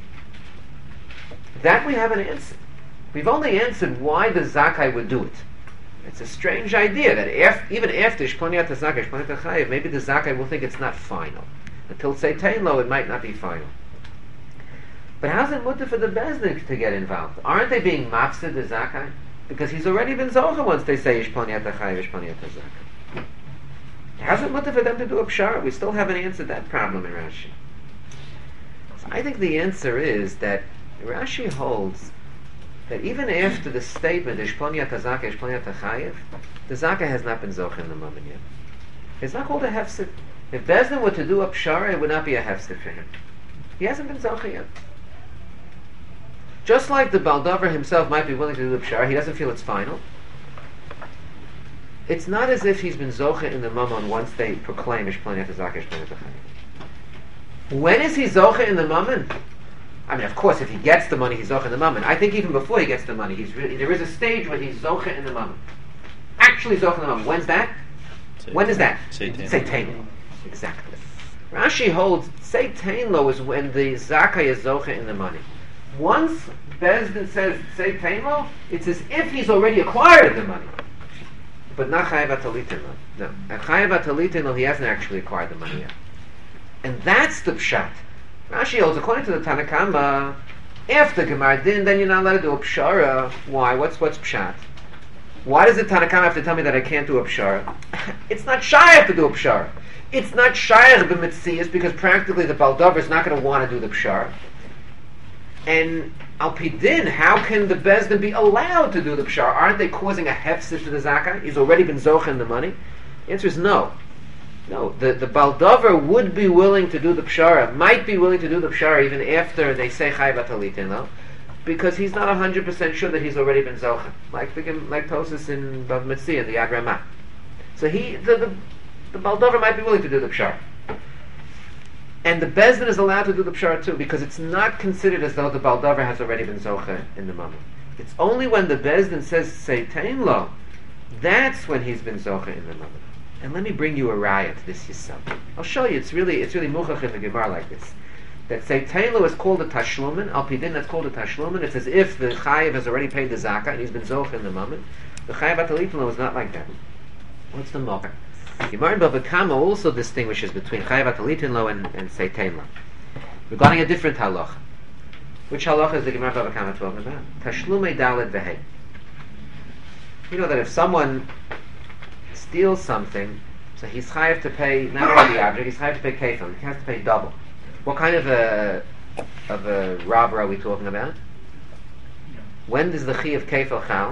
That we haven't answered. We've only answered why the Zakai would do it. It's a strange idea that even after Shploniat Zaka, Shploniat Chayev, maybe the Zakai will think it's not final. Until Seitain Lo, it might not be final. But how's it mutter for the Bezdin to get involved? Aren't they being mafsid the Zakai? Because he's already been Zocha once they say Ishponiat HaChayev, Ishponiat HaZaka. How's it mutter for them to do a Pshara? We still haven't answered that problem in Rashi. So I think the answer is that Rashi holds that even after the statement Ishponiat HaZaka, Ishponiat HaChayev, the Zaka has not been Zocha in the moment yet. It's not called a Hefsid. If Bezdin were to do a Pshara, it would not be a Hefsid for him. He hasn't been Zocha yet. Just like the Baldover himself might be willing to do the Pshara, he doesn't feel it's final. It's not as if he's been Zocha in the Mammon once they proclaim Ishponiat HaZaka, Ishponiat HaChayev. When is he Zocha in the Mammon? I mean, of course, if he gets the money, he's Zocha in the Mammon. I think even before he gets the money, there is a stage where he's Zocha in the Mammon. Actually Zocha in the Mammon. When's that? When is that? Seitain Lo. Exactly. Rashi holds Seitain Lo is when the Zaka is Zocha in the money. Once Bezdin says Seitain Lo, it's as if he's already acquired the money. But not Chayev Atalitin Lo. No. At Chayev Atalitin Lo, he hasn't actually acquired the money yet. And that's the Pshat. Rashi holds, according to the Tanakama, after Gemar Din, then you're not allowed to do a Pshara. Why? What's Pshat? Why does the Tanakama have to tell me that I can't do a Pshara? It's not Shayach to do a Pshara. It's not Shayach b'Metzias because practically the Baldover is not going to want to do the Pshara. And Al Pidin, how can the Bezdin be allowed to do the Pshara? Aren't they causing a hefsid to the Zakah? He's already been Zocha in the money. The answer is no. No, the Baldover would be willing to do the Pshara, might be willing to do the Pshara even after they say Chayev Atalitin Lo, because he's not 100% sure that he's already been Zocha, like Tosas in Bav Metzia, in the Yad Ramah. So the Baldover might be willing to do the Pshara. And the Bezdin is allowed to do the Pshara too, because it's not considered as though the Baldover has already been Zocha in the moment. It's only when the Bezdin says Seitain Lo, that's when he's been Zocha in the moment. And let me bring you a raya to this yourself. I'll show you, it's really muchach in the Gemara like this. That Seitain Lo is called a Tashlumin, Al Pidin that's called a Tashlumin. It's as if the Chayev has already paid the Zakah and he's been Zocha in the moment. The Chayev Atalitin Lo is not like that. What's the Mocher? Gemara in Bava Kama also distinguishes between Chayev Atalitin Lo and Seitain Lo regarding a different halacha. Which halacha is the Gemara Bava Kama talking about? Tashlumei Daled Vehei. You know that if someone steals something, so he's chayav to pay not only the object, he's chayav to pay kefil. He has to pay double. What kind of a robber are we talking about? When does the chi of kefil chal?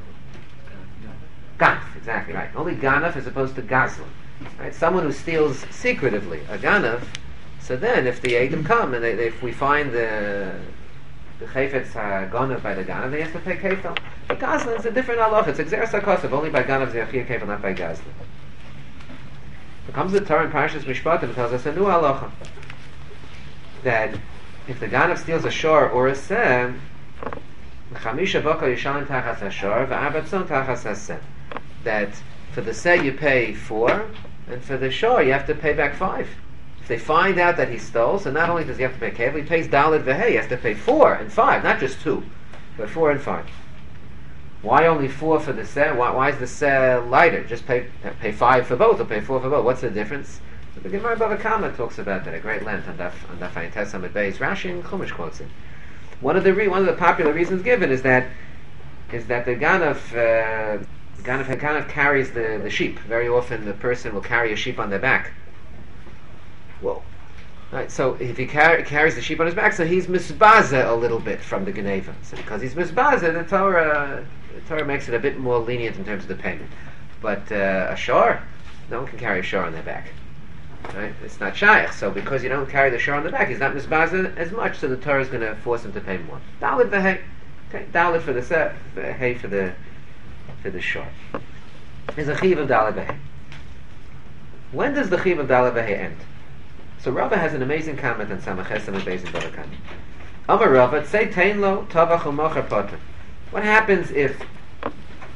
Ganaf, exactly right. Only ganaf as opposed to gazlan. Right? Someone who steals secretively, a ganaf. So then, if the Eidim come and if we find the chayfetz ganaf by the ganaf, they have to pay kefil. But gazlan is a different halacha. It's exeres hakosov. Only by ganaf zeyachiyah kefil, not by gazlan. So comes the Torah in Parashas Mishpatim and tells us a new halacha that if the ganaf steals a shor or a seh, chamisha boka yishalim tachas hashor v'arbatzon tachas haseh. That for the seh you pay 4, and for the shor you have to pay back 5. If they find out that he stole, so not only does he have to pay kefil, he pays daled v'hei. He has to pay 4 and 5, not just 2, but 4 and 5. Why only 4 for the seh? Why is the seh lighter? Just pay 5 for both, or pay 4 for both. What's the difference? The Gemara Bava Kama talks about that at great length on Daf Ayin Tes Amud Beis. Rashi and Chumash quotes it. One of the popular reasons given is that the ganaf carries the sheep. Very often the person will carry a sheep on their back. Whoa. Right, so if he carries the sheep on his back, so he's misbaza a little bit from the Geneva. So because he's misbaza, the Torah makes it a bit more lenient in terms of the payment. But a shor, no one can carry a shor on their back. Right? It's not shaykh. So because you don't carry the shor on the back, he's not misbaza as much. So the Torah is going to force him to pay more. Daled v'hei, okay, daled for the seh, v'hei for the shor. There's a chiv of daled v'hei. When does the chiv of daled v'hei end? So Rava has an amazing comment on Samaches and Beis and Bava Kama. Amar Rava, Seitain Lo tavach u'mocher poter. What happens if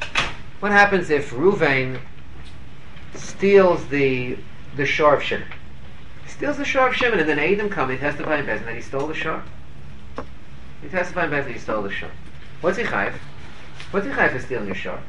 What happens if Ruvain steals the shor of Shimon? He steals the shor of Shimon, and then Eidim come and testify in Bezin that he stole the shor. He testified in Bezin that he stole the shor. What's he chayiv? What's he chayiv for stealing a shor?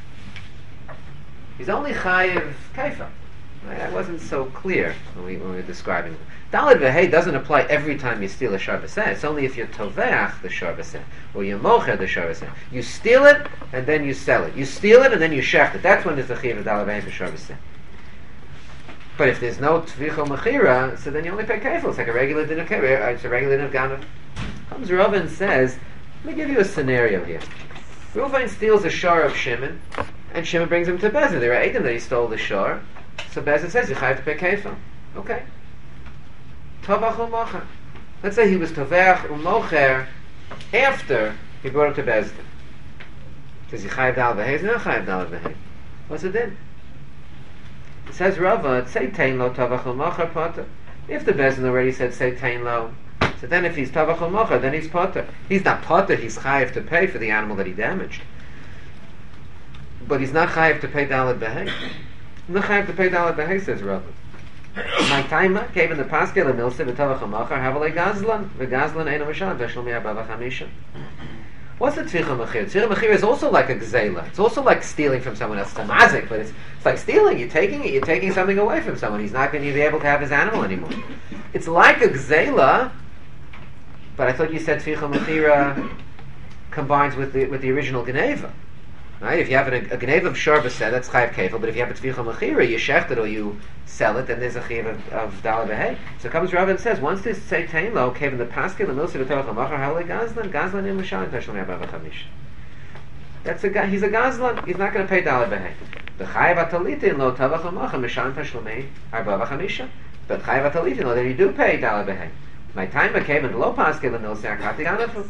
He's only chayiv kaifa. Right? That wasn't so clear when we were describing it. Daled v'hei doesn't apply every time you steal a shor b'seh. It's only if you toveach the shor b'seh, or you mocher the shor b'seh. You steal it, and then you sell it. You steal it, and then you shecht it. That's when there's the chiv of daled v'hei for shor b'seh. But if there's no tvicha mechira, so then you only pay kefil. It's like a regular din of kefil. It's a regular din of ganav. Comes Rav and says, let me give you a scenario here. Reuven steals a shor of Shimon, and Shimon brings him to Bezin. There are eidim that he stole the shor. So Bezin says, you have to pay kefil. Okay. Tovach u'mocher. Let's say he was tovach u'mocher after he brought him to Bezin. Does he chayiv dal v'hei? He's not chayiv dal v'hei. What's it then? It says Rava, say tein lo tovach u'mocher potter. If the Bezin already said say tein lo, so then if he's tovach u'mocher, then he's potter. He's not potter, he's chayiv to pay for the animal that he damaged. But he's not chayiv to pay daled v'hei. Not chayiv to pay daled v'hei, says Rava. My time came in the paskel of milse v'tovach u'mocher havalei gazlan v'gazlan eino mishal v'shlomi abava chamisha. What's the tzicha mechir? Tzicha mechir is also like a gzeila. It's also like stealing from someone else. It's a mazik, but it's like stealing. You're taking something away from someone. He's not going to be able to have his animal anymore. It's like a gzeila, but I thought you said tzicha mechira combines with the original geneva. Right? If you have a geneva of shor b'seh, that's chayiv kefil. But if you have a tvicha mechira, you shecht it or you sell it, then there's a chayiv of daled v'hei. So comes Rav and says, once this say tein lo came in the paskel and milse v'tovach u'mocher havalei gazlan in l'shalim tashlomi abava chamish. That's a guy. He's a gazlan. He's not going to pay daled v'hei. The chayiv atalitin lo tovach u'mocher mishalim tashlomi abava chamisha. But chayiv atalitin lo, then you do pay daled v'hei. My time came in the lo paskel and milse akati ganafu.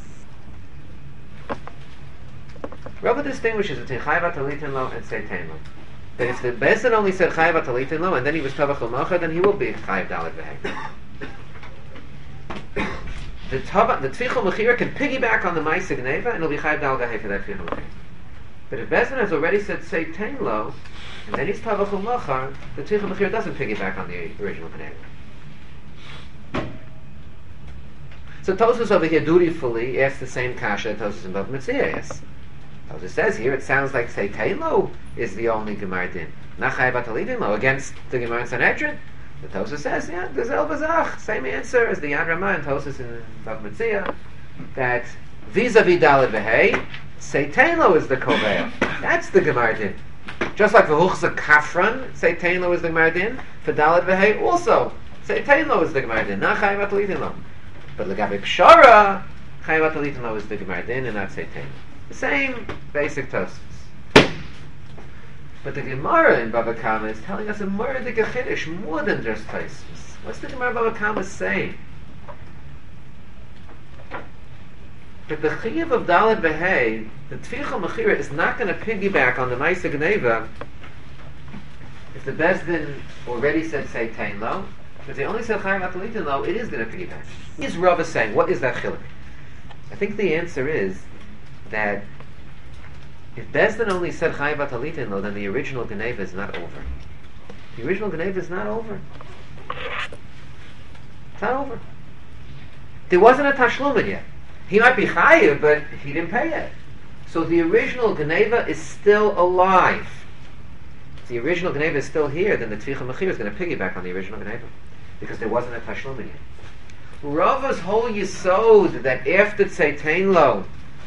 Rava distinguishes between chayiv atalitin lo and say tein lo. That if the Bezdin only said chayiv atalitin lo and then he was tovach u'mocher, then he will be chayiv daled v'hei. The tvicha mechira can piggyback on the ma'aseh gneva and it'll be chayiv daled v'hei for that tvicha mechira. But if Bezdin has already said say tein lo and then he's tovach u'mocher, the tvicha mechira doesn't piggyback on the original gneva. So Tosfos over here dutifully asks the same kasha that Tosfos in Bava Metzia asks. Tosfos says here, it sounds like say tein lo is the only Gemara din. Not chayiv atalitin lo against the Gemara in Sanhedrin. The Tosfos says, yeah, there's El Bazach, same answer as the Yad Ramah and Tosfos in Bava Metzia, that vis-a-vis daled v'hei, say tein lo is the koveya. That's the Gemara din. Just like for Huchza Kafran, say tein lo is the Gemara din. For daled v'hei also, say tein lo is the Gemara din. Not chayiv atalitin lo. But L'gabe Pshara, chayiv atalitin lo is the Gemara din and not say tein lo. The same basic Tosfos. But the Gemara in Bava Kama is telling us a murder chiddush more than just Tosfos. What's the Gemara Bava Kama saying? That the chiyuv of daled v'hei, the tvicha mechira, is not going to piggyback on the ma'aseh gneva if the Bezdin already said say tein lo. If they only said chayiv atalitin lo, it is going to piggyback. Is Rava saying, what is that chiluk? I think the answer is that if Bezdin only said chayiv atalitin lo, then the original geneva is not over. The original geneva is not over. It's not over. There wasn't a tashlumin yet. He might be chayiv, but he didn't pay it. So the original geneva is still alive. If the original geneva is still here, then the tvicha mechir is going to piggyback on the original geneva, because there wasn't a tashlumin yet. Rava's whole yisod that after say tein lo,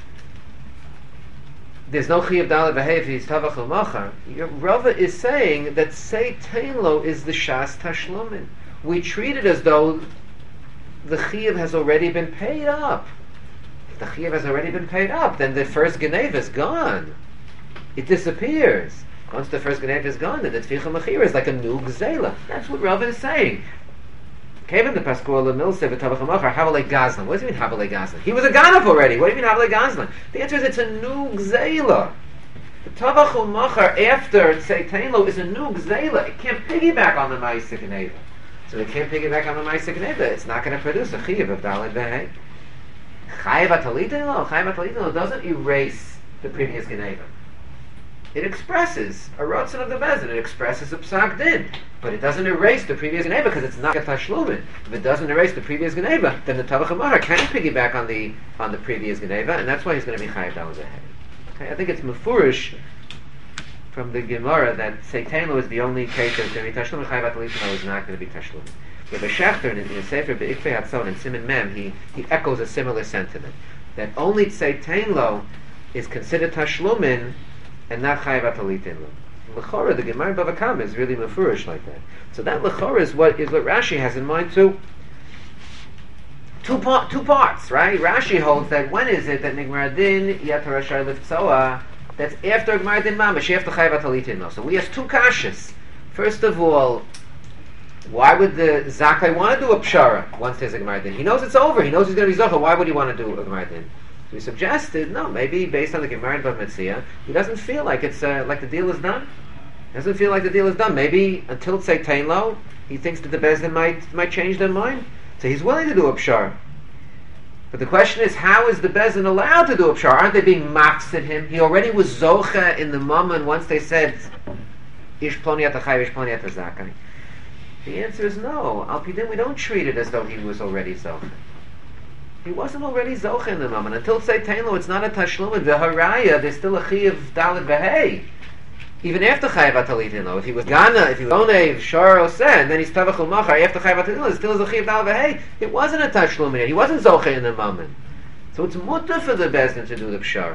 there's no chiyuv daled v'hei if he's tovach u'mocher. Rava is saying that say tein lo is the shas tashlumin. We treat it as though the chiyuv has already been paid up. If the chiyuv has already been paid up, then the first geneva is gone. It disappears. Once the first geneva is gone, then the tvicha mechira is like a new gzela. That's what Rava is saying. Kevin the Pascual Milse v'Tavach U'mocher Havalei Gazlan. What does it mean Havalei Gazlan? He was a Ganav already. What do you mean Havalei Gazlan? The answer is it's a new Gzela. The Tavach U'mocher after say tein lo is a new Gzela. It can't piggyback on the ma'aseh gneva. So it can't piggyback on the ma'aseh gneva. It's not going to produce a chiyuv of daled v'hei. Chayiv atalitin lo doesn't erase the previous gneva. it expresses a rotzen of the bezin. It expresses a psak din, but it doesn't erase the previous geneva because it's not a tashlumin. If it doesn't erase the previous geneva, then the tavach hamara can piggyback on the previous geneva, and that's why he's going to be chayav dal behay. Okay, I think it's mefurish from the Gemara that Seitano is the only case that the tashlumin chayav atalitino is not going to be tashlumin. With the Shechter in the Sefer Be'ikfei Hatzon and Siman Mem, he echoes a similar sentiment that only Seitano is considered tashlumin and not chayav atalitin. L'chora, the Gemara in Bava Kama is really mefurish like that. So that l'chora is what Rashi has in mind too. Two parts, right? Rashi holds that when is it that Nigmar Din Yatar Rashar Liftzoa? That's after Gmar Din Mamash, after chayav atalitin. So we have two kashas. First of all, why would the Zakai want to do a pshara once there's a Gmar Din? He knows it's over. He knows he's going to be Zocha. Why would he want to do a Gmar Din? So we suggested, no, maybe based on the Gemara in Bava Metzia, he doesn't feel like it's like the deal is done. He doesn't feel like the deal is done. Maybe until Tzeitain Lo, he thinks that the Bezdin might change their mind. So he's willing to do a pshara. But the question is, how is the Bezdin allowed to do a pshara? Aren't they being mafsid him? He already was Zocha in the moment once they said, Ish ploni atachai, Ish ploni atazakai. The answer is no. Al Pidin, we don't treat it as though he was already Zocha. He wasn't already Zocha in the moment. Until Tzeitain Lo, it's not a tashlum. And the haraya, there's still a chi of dalit behei. Even after chayav atalitin lo, if he was gana, if he was onev shar oseh, and then he's tavach umachar after chayav atalitin lo, it still is a chi of dalit behei. It wasn't a tashlum yet. He wasn't Zocha in the moment. So it's mutter for the bezdin to do the pshara.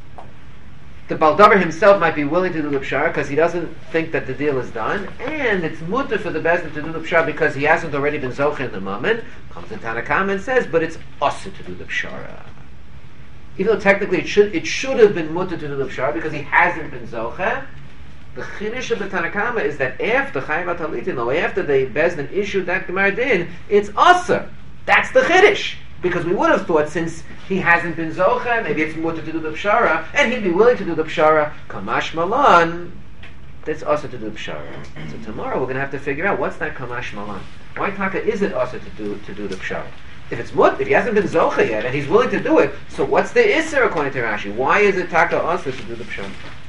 The Baldavar himself might be willing to do the pshara because he doesn't think that the deal is done, and it's mutter for the bezdin to do the pshara because he hasn't already been Zocha in the moment. Comes in Tanakama and says, but it's also to do the pshara. Even though technically it should have been mutter to do the pshara because he hasn't been Zocha. The chiddush of the Tanakama is that after chayav atalitin lo, after the bezdin issued that Gemar Din, it's asa. That's the chiddush. Because we would have thought, since he hasn't been Zocha, maybe it's mutter to do the pshara, and he'd be willing to do the pshara, kamash malan, that's also to do the pshara. So tomorrow we're going to have to figure out what's that kamash malan. Why taka is it also to do the pshara? If it's if he hasn't been Zocha yet, and he's willing to do it, so what's the isser according to Rashi? Why is it taka also to do the pshara?